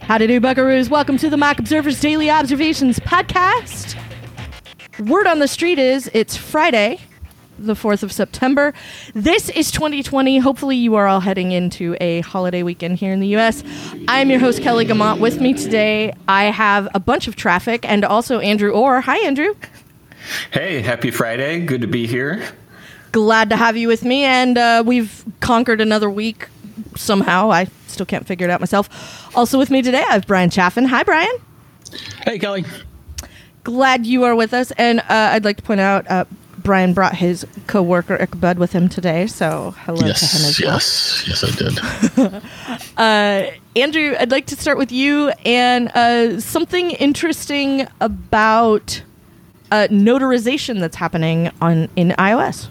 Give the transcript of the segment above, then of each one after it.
Howdy do, buckaroos. Welcome to the Mac Observer's Daily Observations podcast. Word on the street is it's Friday, the 4th of September. This is 2020. Hopefully you are all heading into a holiday weekend here in the U.S. I'm your host, Kelly Gamont. With me today, I have a bunch of traffic and also Andrew Orr. Hi, Andrew. Hey, happy Friday. Good to be here. Glad to have you with me. And we've conquered another week somehow. I still can't figure it out myself. Also with me today, I have Brian Chaffin. Hi, Brian. Hey, Kelly. Glad you are with us. And I'd like to point out, Brian brought his co-worker Ichabod with him today, so hello to him as well. Yes, I did. Andrew, I'd like to start with you and something interesting about notarization that's happening in iOS.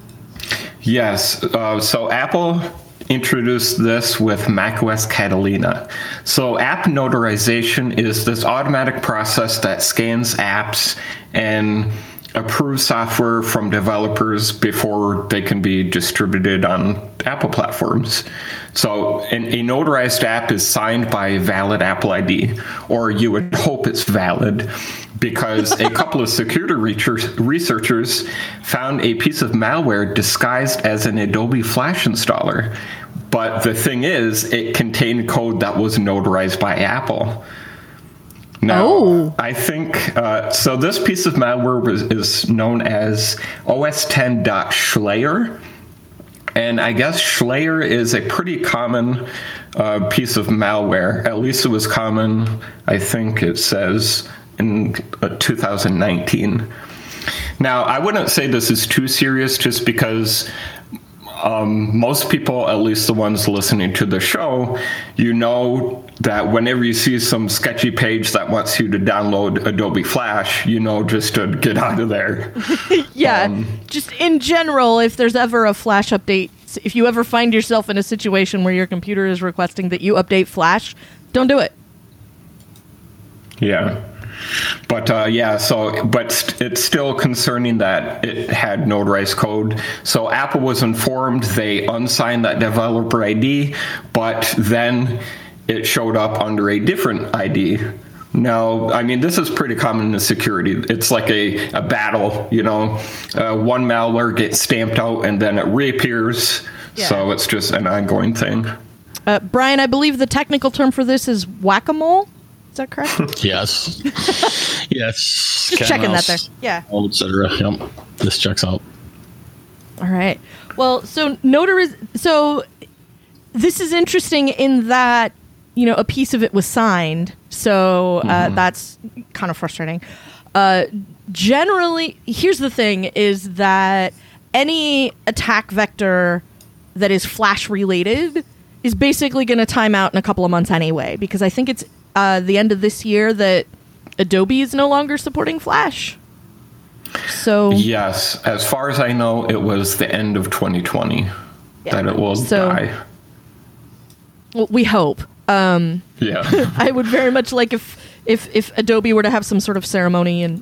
Yes, so Apple introduced this with macOS Catalina. So app notarization is this automatic process that scans apps and approves software from developers before they can be distributed on Apple platforms. So a notarized app is signed by a valid Apple ID, or you would hope it's valid, because a couple of security researchers found a piece of malware disguised as an Adobe Flash installer. But the thing is, it contained code that was notarized by Apple. Now, I think, so this piece of malware is known as OS10.Schleyer. And I guess Schleyer is a pretty common piece of malware. At least it was common, I think it says, in 2019. Now, I wouldn't say this is too serious just because most people, at least the ones listening to the show, you know that whenever you see some sketchy page that wants you to download Adobe Flash, you know just to get out of there. Yeah, just in general, if there's ever a Flash update, if you ever find yourself in a situation where your computer is requesting that you update Flash, don't do it. Yeah. But but it's still concerning that it had notarized code. So Apple was informed, they unsigned that developer ID, but then it showed up under a different ID. Now, I mean, this is pretty common in security. It's like a battle, you know. One malware gets stamped out and then it reappears. Yeah. So it's just an ongoing thing. Brian, I believe the technical term for this is whack-a-mole. Is that correct? Yes. Yes. Just checking that there. Yeah. Etc. Yep. This checks out. All right. Well, so this is interesting in that, you know, a piece of it was signed. So that's kind of frustrating. Generally, here's the thing, is that any attack vector that is Flash related is basically going to time out in a couple of months anyway, because I think it's the end of this year that Adobe is no longer supporting Flash. So yes, as far as I know, it was the end of 2020 that it will die. Well, we hope. Yeah, I would very much like if Adobe were to have some sort of ceremony and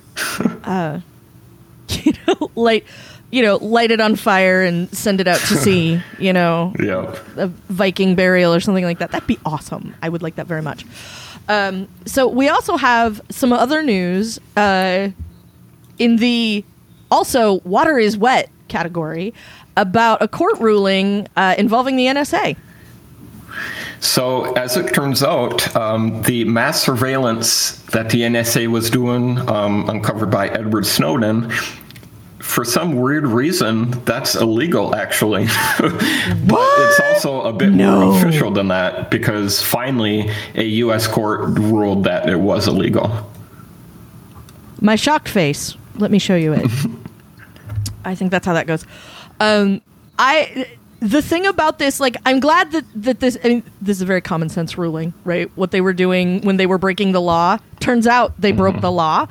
light it on fire and send it out to sea. A Viking burial or something like that. That'd be awesome. I would like that very much. So we also have some other news in the also water is wet category about a court ruling involving the NSA. So, as it turns out, the mass surveillance that the NSA was doing, uncovered by Edward Snowden, for some weird reason, that's illegal, actually. But it's also a bit more official than that, because finally a U.S. court ruled that it was illegal. My shocked face. Let me show you it. I think that's how that goes. The thing about this, like, I'm glad that this, I mean, this is a very common sense ruling, right? What they were doing when they were breaking the law. Turns out they broke the law.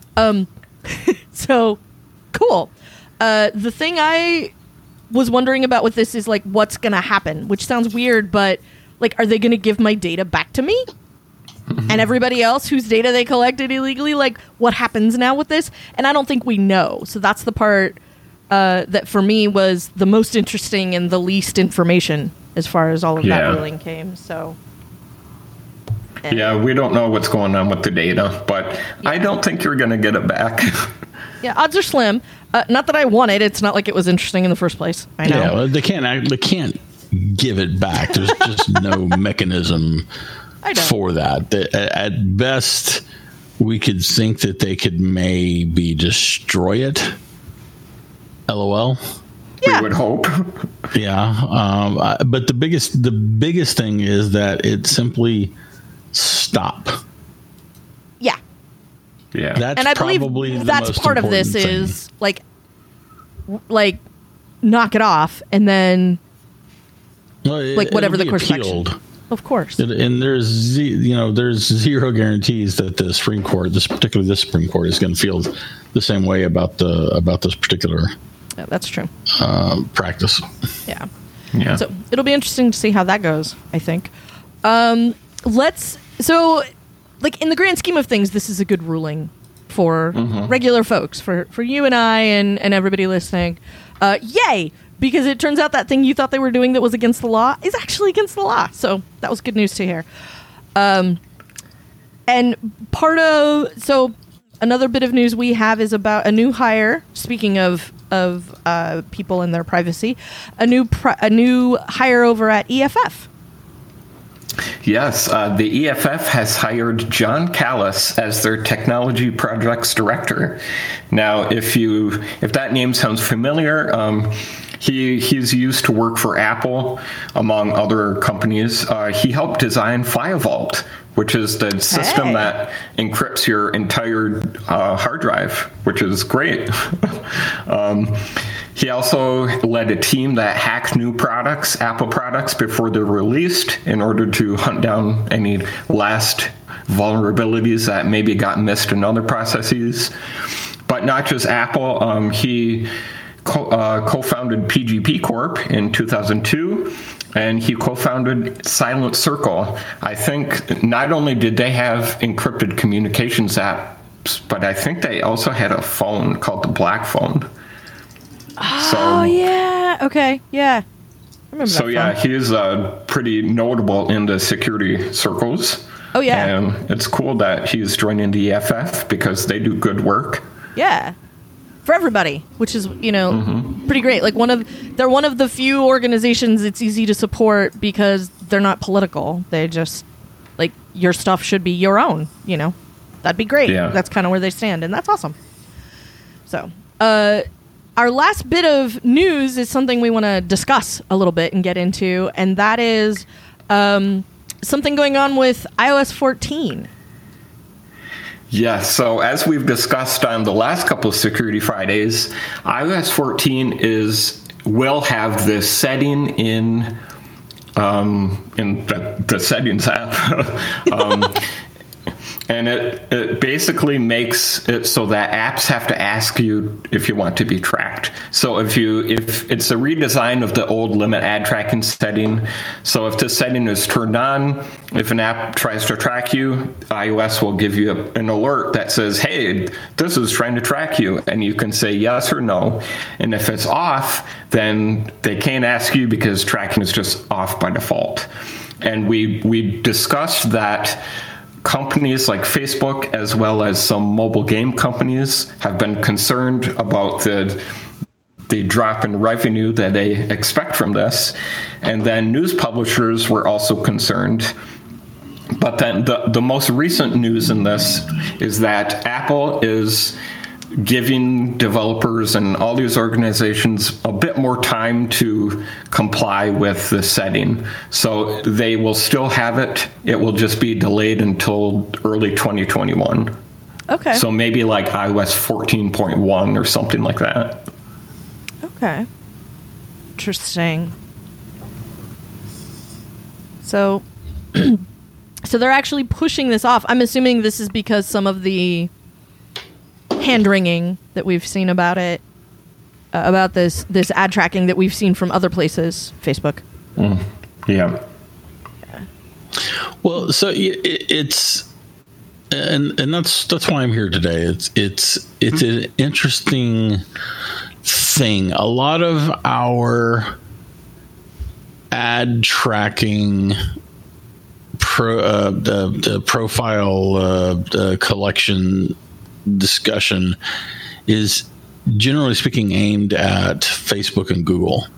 So, cool. The thing I was wondering about with this is, like, what's going to happen? Which sounds weird, but, like, are they going to give my data back to me? And everybody else whose data they collected illegally? Like, what happens now with this? And I don't think we know. So that's the part that for me was the most interesting and the least information as far as all of that ruling came. So Yeah, we don't know what's going on with the data, but I don't think you're going to get it back. Yeah, odds are slim. Not that I want it. It's not like it was interesting in the first place. I know. Yeah, well, they can't give it back. There's just no mechanism for that. At best, we could think that they could maybe destroy it. LOL. Yeah. We would hope. Yeah, but the biggest thing is that it simply stop. Yeah. Yeah. That's and I probably believe the that's most part of this important thing. is like knock it off and then whatever the course of action. Of course. And there's zero guarantees that the Supreme Court, particularly this Supreme Court, is going to feel the same way about this particular. Yeah, that's true. Practice. Yeah. Yeah. So it'll be interesting to see how that goes, I think. In the grand scheme of things, this is a good ruling for regular folks, for you and I and everybody listening. Yay! Because it turns out that thing you thought they were doing that was against the law is actually against the law. So that was good news to hear. And another bit of news we have is about a new hire. Speaking of people and their privacy, a new hire over at EFF. Yes, the EFF has hired John Callis as their technology projects director. Now, if that name sounds familiar, he's used to work for Apple, among other companies. He helped design FileVault, which is the system that encrypts your entire hard drive, which is great. He also led a team that hacked new products, Apple products, before they're released in order to hunt down any last vulnerabilities that maybe got missed in other processes. But not just Apple. He co-founded PGP Corp in 2002. And he co-founded Silent Circle. I think not only did they have encrypted communications apps, but I think they also had a phone called the Black Phone. Yeah. Okay. Yeah. I remember that phone. He is pretty notable in the security circles. Oh, yeah. And it's cool that he's joining the EFF because they do good work. Yeah. For everybody, which is, pretty great. Like they're one of the few organizations it's easy to support because they're not political. They just, your stuff should be your own, That'd be great. Yeah. That's kind of where they stand, and that's awesome. So, our last bit of news is something we want to discuss a little bit and get into, and that is something going on with iOS 14. Yes, so as we've discussed on the last couple of Security Fridays, iOS 14 will have this setting in the settings app. And it basically makes it so that apps have to ask you if you want to be tracked. So if it's a redesign of the old limit ad tracking setting, so if this setting is turned on, if an app tries to track you, iOS will give you an alert that says, hey, this is trying to track you, and you can say yes or no. And if it's off, then they can't ask you because tracking is just off by default. And we discussed that companies like Facebook, as well as some mobile game companies, have been concerned about the drop in revenue that they expect from this. And then news publishers were also concerned. But then the most recent news in this is that Apple is giving developers and all these organizations a bit more time to comply with the setting. So they will still have it. It will just be delayed until early 2021. Okay. So maybe like iOS 14.1 or something like that. Okay. Interesting. So they're actually pushing this off. I'm assuming this is because some of the hand-wringing that we've seen about it, about this ad tracking that we've seen from other places, Facebook. Yeah. Well, so it's and that's why I'm here today. It's an interesting thing. A lot of our ad tracking the profile collection discussion is generally speaking aimed at Facebook and Google.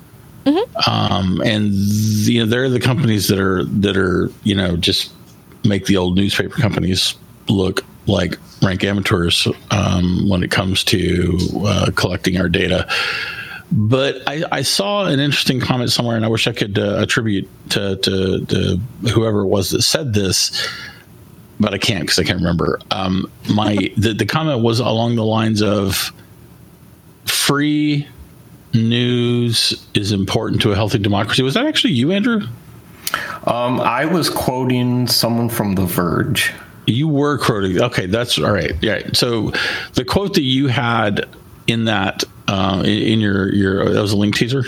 And they're the companies that are just make the old newspaper companies look like rank amateurs when it comes to collecting our data. But I saw an interesting comment somewhere, and I wish I could attribute to whoever it was that said this, but I can't because I can't remember. The comment was along the lines of free news is important to a healthy democracy. Was that actually you, Andrew? I was quoting someone from The Verge. You were quoting. Okay, that's all right. Yeah. So the quote that you had in that in your that was a link teaser.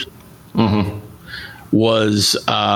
Was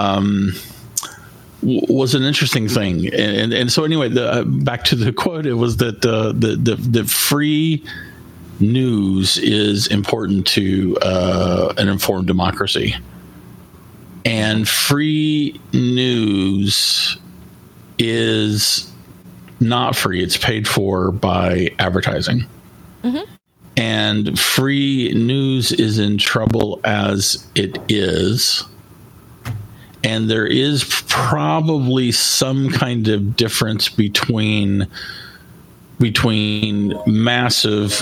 an interesting thing, and so anyway, back to the quote. It was that the free news is important to an informed democracy, and free news is not free. It's paid for by advertising. And free news is in trouble as it is. And there is probably some kind of difference between massive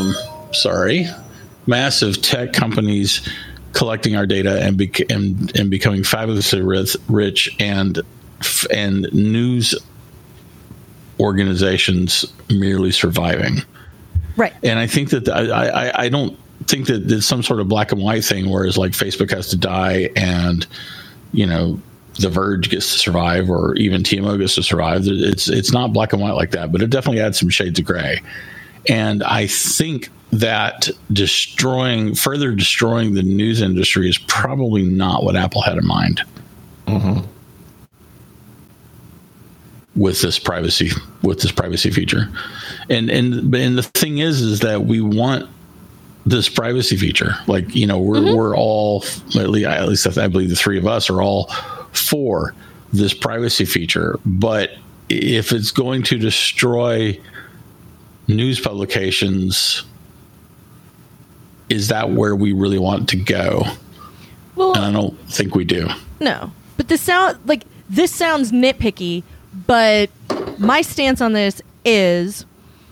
tech companies collecting our data and becoming fabulously rich and news organizations merely surviving. Right. And I think that I don't think that there's some sort of black and white thing where it's like Facebook has to die and, The Verge gets to survive, or even TMO gets to survive. It's not black and white like that, but it definitely adds some shades of gray. And I think that further destroying the news industry is probably not what Apple had in mind. With this privacy feature. And the thing is that we want this privacy feature. Like, we're all, at least I believe the three of us are all for this privacy feature. But if it's going to destroy news publications, is that where we really want to go? Well, and I don't think we do. No, but this sounds nitpicky, but my stance on this is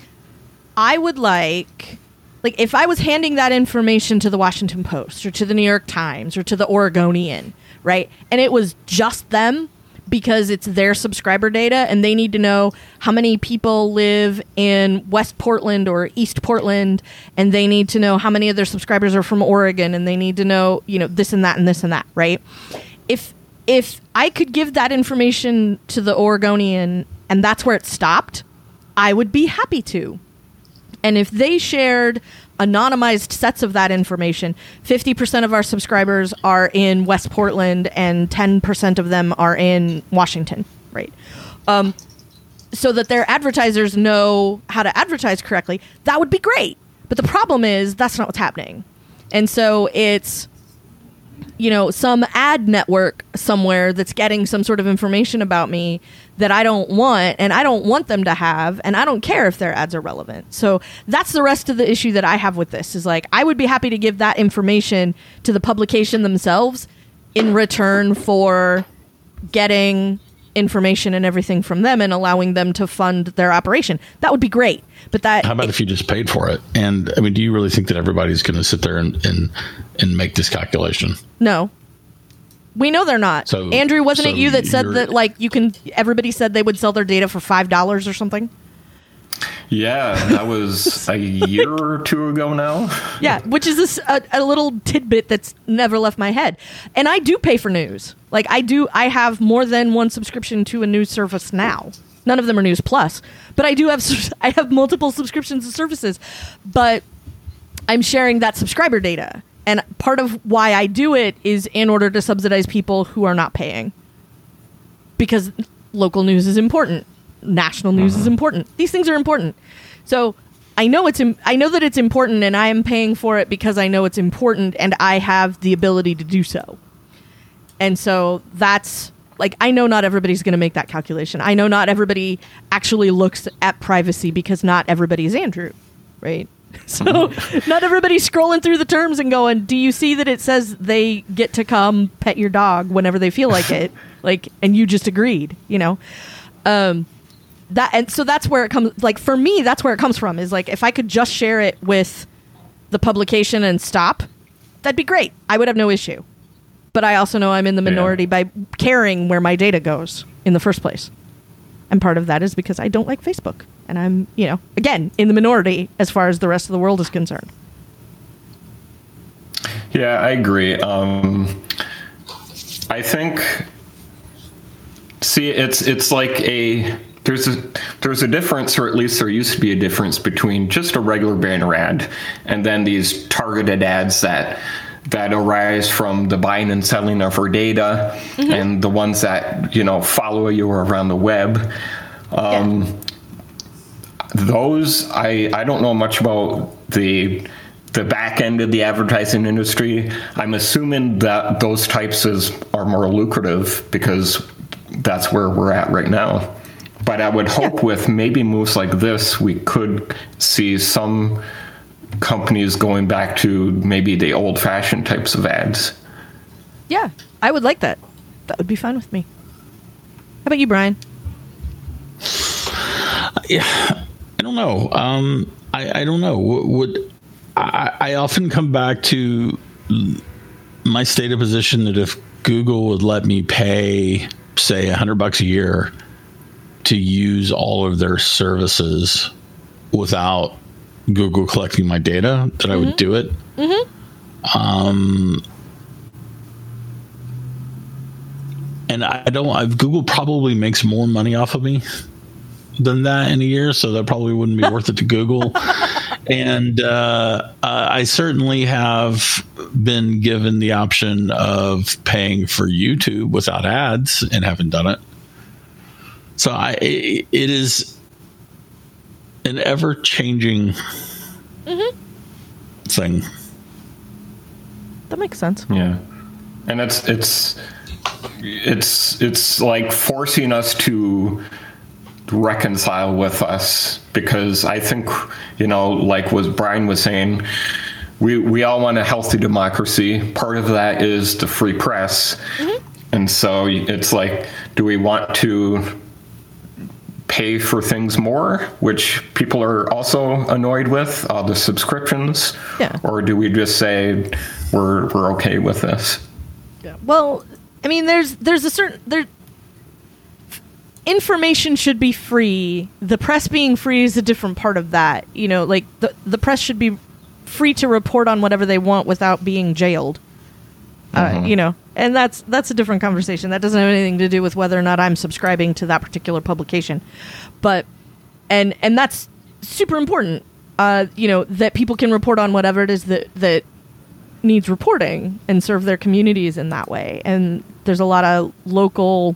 I would like if I was handing that information to the Washington Post or to the New York Times or to the Oregonian, right? And it was just them because it's their subscriber data and they need to know how many people live in West Portland or East Portland, and they need to know how many of their subscribers are from Oregon, and they need to know, this and that and this and that, right? If I could give that information to the Oregonian and that's where it stopped, I would be happy to. And if they shared anonymized sets of that information, 50% of our subscribers are in West Portland and 10% of them are in Washington, right? So that their advertisers know how to advertise correctly, that would be great. But the problem is that's not what's happening. And so it's, some ad network somewhere that's getting some sort of information about me that I don't want, and I don't want them to have, and I don't care if their ads are relevant. So that's the rest of the issue that I have with this is I would be happy to give that information to the publication themselves in return for getting information and everything from them and allowing them to fund their operation. That would be great. But how about if you just paid for it? And I mean, do you really think that everybody's going to sit there and make this calculation? No. We know they're not. So, Andrew, wasn't it you that said that everybody said they would sell their data for $5 or something? Yeah, that was a year or two ago now. Yeah, which is a little tidbit that's never left my head. And I do pay for news. I have more than one subscription to a news service now. None of them are News Plus, but I have multiple subscriptions to services. But I'm sharing that subscriber data. And part of why I do it is in order to subsidize people who are not paying. Because local news is important. National news is important. These things are important. So I know that it's important, and I am paying for it because I know it's important and I have the ability to do so. And so that's like, I know not everybody's going to make that calculation. I know not everybody actually looks at privacy because not everybody's Andrew, right? So not everybody's scrolling through the terms and going, do you see that it says they get to come pet your dog whenever they feel like it? Like, and you just agreed, you know? And so that's where it comes, like, for me, that's where it comes from, is like, if I could just share it with the publication and stop, that'd be great. I would have no issue. But I also know I'm in the minority by caring where my data goes in the first place. And part of that is because I don't like Facebook. And I'm, you know, again, in the minority as far as the rest of the world is concerned. Yeah, I agree. I think, see, it's like there's a difference, or at least there used to be a difference between just a regular banner ad and then these targeted ads that arise from the buying and selling of our data, and the ones that, you know, follow you around the web. Those, I don't know much about the back end of the advertising industry. I'm assuming that those types are more lucrative because that's where we're at right now. But I would hope with maybe moves like this, we could see some companies going back to maybe the old-fashioned types of ads. Yeah, I would like that. That would be fine with me. How about you, Brian? Yeah, I don't know. I don't know. I often come back to my stated position that if Google would let me pay, say, $100 a year to use all of their services without Google collecting my data, that I would do it. And Google probably makes more money off of me than that in a year, so that probably wouldn't be worth it to Google. And I certainly have been given the option of paying for YouTube without ads and haven't done it. So it is an ever-changing thing. That makes sense. Yeah, and it's like forcing us to reconcile with us, because I think, you know, like what Brian was saying, we all want a healthy democracy. Part of that is the free press, and so it's like, do we want to pay for things more, which people are also annoyed with, the subscriptions, or do we just say we're okay with this? Yeah. Well, I mean, there's a certain information should be free. The press being free is a different part of that. You know, like the press should be free to report on whatever they want without being jailed. You know, and that's a different conversation. That doesn't have anything to do with whether or not I'm subscribing to that particular publication. But and that's super important. You know, that people can report on whatever it is that needs reporting and serve their communities in that way. And there's a lot of local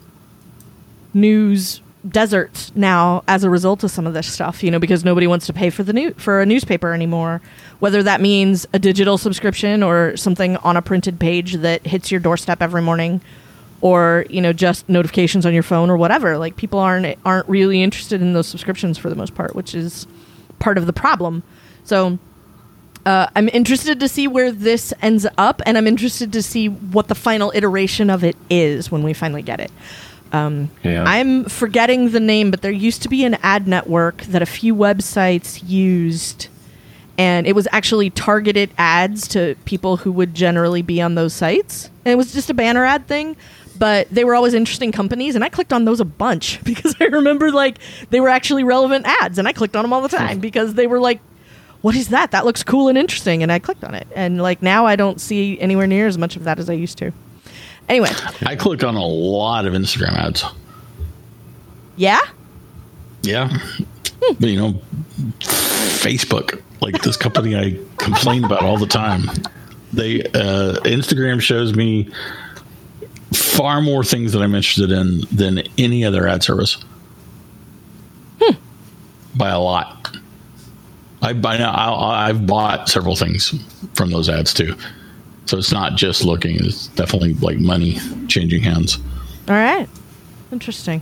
news desert now as a result of some of this stuff, you know, because nobody wants to pay for a newspaper anymore, whether that means a digital subscription or something on a printed page that hits your doorstep every morning, or, you know, just notifications on your phone or whatever. Like, people aren't really interested in those subscriptions for the most part, which is part of the problem. So I'm interested to see where this ends up, and I'm interested to see what the final iteration of it is when we finally get it. I'm forgetting the name, but there used to be an ad network that a few websites used, and it was actually targeted ads to people who would generally be on those sites. And it was just a banner ad thing, but they were always interesting companies, and I clicked on those a bunch because I remember, like, they were actually relevant ads, and I clicked on them all the time because they were like, what is that? That looks cool and interesting, and I clicked on it. And, like, now I don't see anywhere near as much of that as I used to. Anyway. I clicked on a lot of Instagram ads. Yeah? Yeah. But, you know, Facebook, like this company I complain about all the time. Instagram shows me far more things that I'm interested in than any other ad service. By a lot. I've bought several things from those ads too. So it's not just looking, it's definitely like money changing hands. All right. Interesting.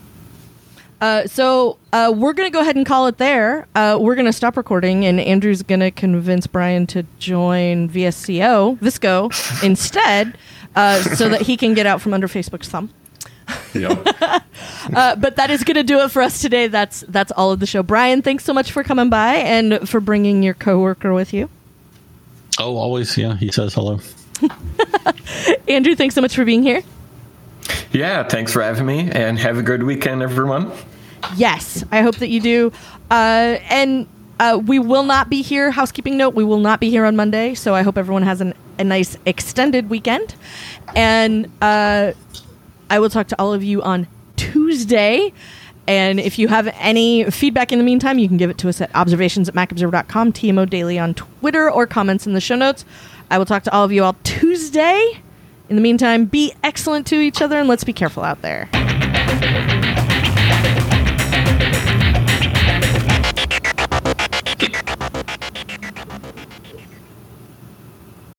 So we're going to go ahead and call it there. We're going to stop recording, and Andrew's going to convince Brian to join VSCO instead, so that he can get out from under Facebook's thumb. Yep. But that is going to do it for us today. That's all of the show. Brian, thanks so much for coming by and for bringing your coworker with you. Oh, always. Yeah, he says hello. Andrew, thanks so much for being here. Yeah, thanks for having me, and have a good weekend, everyone. Yes, I hope that you do. And we will not be here, housekeeping note, we will not be here on Monday, so I hope everyone has a nice extended weekend. And I will talk to all of you on Tuesday. And if you have any feedback in the meantime, you can give it to us at observations@macobserver.com, TMO Daily on Twitter, or comments in the show notes. I will talk to all of you all Tuesday. In the meantime, be excellent to each other, and let's be careful out there.